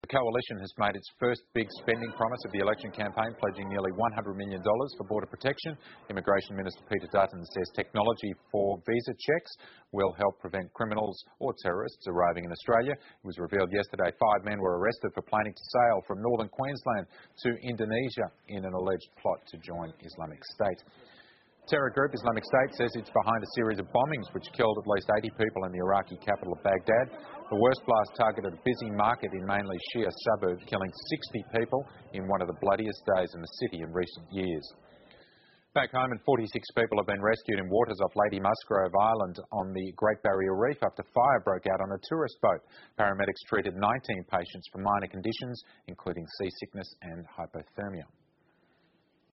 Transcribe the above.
The coalition has made its first big spending promise of the election campaign, pledging nearly $100 million for border protection. Immigration Minister Peter Dutton says technology for visa checks will help prevent criminals or terrorists arriving in Australia. It was revealed yesterday 5 men were arrested for planning to sail from northern Queensland to Indonesia in an alleged plot to join Islamic State. Terror group Islamic State says it's behind a series of bombings which killed at least 80 people in the Iraqi capital of Baghdad. The worst blast targeted a busy market in mainly Shia suburb, killing 60 people in one of the bloodiest days in the city in recent years. Back home, and 46 people have been rescued in waters off Lady Musgrove Island on the Great Barrier Reef after fire broke out on a tourist boat. Paramedics treated 19 patients for minor conditions, including seasickness and hypothermia.